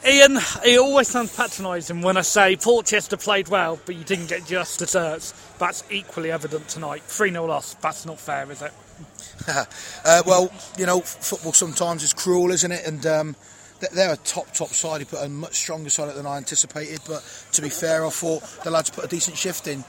Ian, it always sounds patronising when I say Portchester played well, but you didn't get just desserts. That's equally evident tonight. 3-0 loss. That's not fair, is it? Well, you know, football sometimes is cruel, isn't it? And they're a top side. He put a much stronger side than I anticipated. But to be fair, I thought the lads put a decent shift in.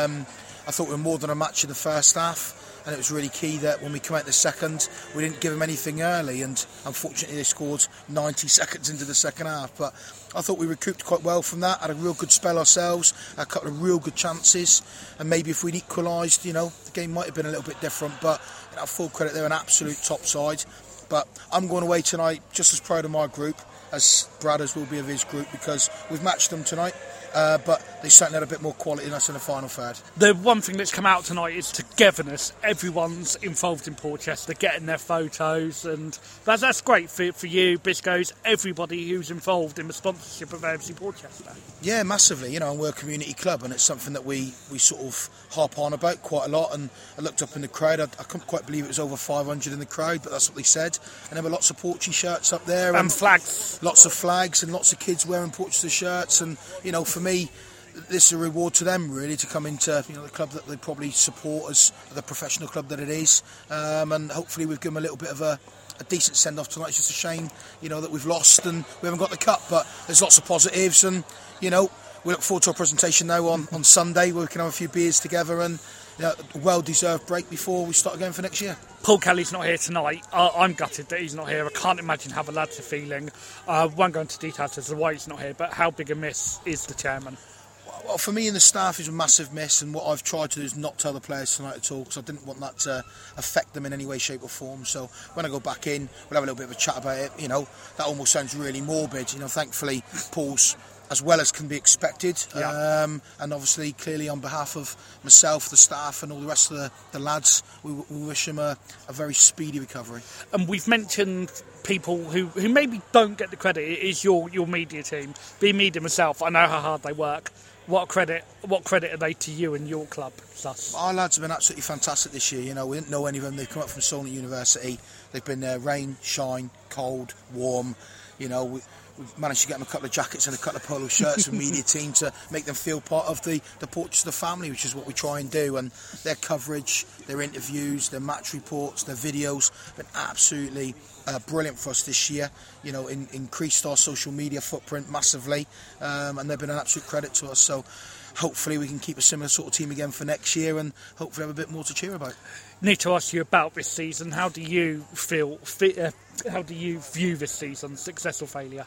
I thought we were more than a match in the first half. And it was really key that when we come out the second, we didn't give them anything early, and unfortunately they scored 90 seconds into the second half. But I thought we recouped quite well from that, had a real good spell ourselves, a couple of real good chances, and maybe if we'd equalised, you know, the game might have been a little bit different. But you know, full credit, they're an absolute top side. But I'm going away tonight just as proud of my group as Bradders will be of his group, because we've matched them tonight. But they certainly had a bit more quality than us in the final third. The one thing that's come out tonight is togetherness. Everyone's involved in Portchester, getting their photos, and that's great for you, Biscoes, everybody who's involved in the sponsorship of AFC Portchester. Yeah, massively. You know, and we're a community club, and it's something that we sort of harp on about quite a lot. And I looked up in the crowd, I couldn't quite believe it was over 500 in the crowd, but that's what they said. And there were lots of Porchy shirts up there. And flags. Lots of flags and lots of kids wearing Portchester shirts. And, you know, for me, this is a reward to them, really, to come into, you know, the club that they probably support as the professional club that it is. And hopefully we've given them a little bit of a decent send-off tonight. It's just a shame, you know, that we've lost and we haven't got the cup, but there's lots of positives, and, you know, we look forward to our presentation now on Sunday, where we can have a few beers together and, you know, a well-deserved break before we start again for next year. Paul Kelly's not here tonight. I'm gutted that he's not here. I can't imagine how the lads are feeling. I won't go into details as to why he's not here, but how big a miss is the chairman? Well, for me and the staff, it's a massive miss, and what I've tried to do is not tell the players tonight at all, because I didn't want that to affect them in any way, shape or form. So when I go back in, we'll have a little bit of a chat about it. You know, that almost sounds really morbid. You know, thankfully Paul's as well as can be expected, yeah. And obviously clearly on behalf of myself, the staff and all the rest of the lads, we wish him a very speedy recovery. And we've mentioned people who maybe don't get the credit. It is your media team. Being media myself, I know how hard they work. What credit are they to you and your club, Sus? Our lads have been absolutely fantastic this year. You know, we didn't know any of them. They've come up from Solent University. They've been there rain, shine, cold, warm. You know, we've managed to get them a couple of jackets and a couple of polo shirts from media team to make them feel part of the Portchester family, which is what we try and do. And their coverage, their interviews, their match reports, their videos have been absolutely brilliant for us this year. You know, increased our social media footprint massively, and they've been an absolute credit to us. So hopefully we can keep a similar sort of team again for next year, and hopefully have a bit more to cheer about. Need to ask you about this season. How do you feel? How do you view this season? Success or failure?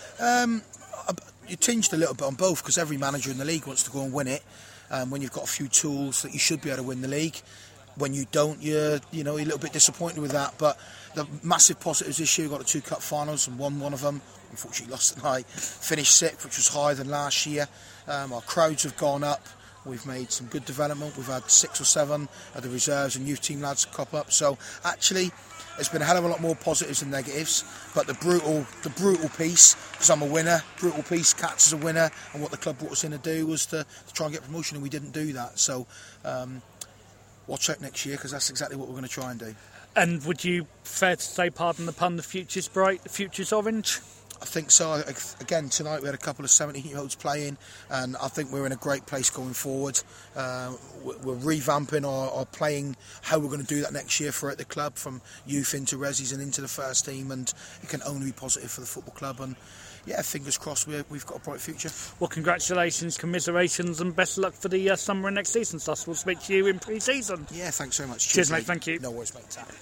You tinged a little bit on both, because every manager in the league wants to go and win it. When you've got a few tools that you should be able to win the league, when you don't, you're a little bit disappointed with that. But the massive positives this year, we got the 2 cup finals and won one of them. Unfortunately lost tonight. Finished 6th, which was higher than last year. Our crowds have gone up. We've made some good development. We've had 6 or 7 of the reserves and youth team lads cop up. So actually, there's been a hell of a lot more positives than negatives. But the brutal piece, because I'm a winner, brutal piece, Cats is a winner, and what the club brought us in to do was to try and get promotion, and we didn't do that. So watch out next year, because that's exactly what we're going to try and do. And would you, fair to say, pardon the pun, the future's bright, the future's orange? I think so. Again, tonight we had a couple of 17-year-olds playing, and I think we're in a great place going forward. We're revamping our playing, how we're going to do that next year for at the club, from youth into resis and into the first team, and it can only be positive for the football club. And yeah, fingers crossed we've got a bright future. Well, congratulations, commiserations, and best of luck for the summer and next season, Sus. We'll speak to you in pre-season. Yeah, thanks very much. Cheers, mate. Thank you. No worries, mate.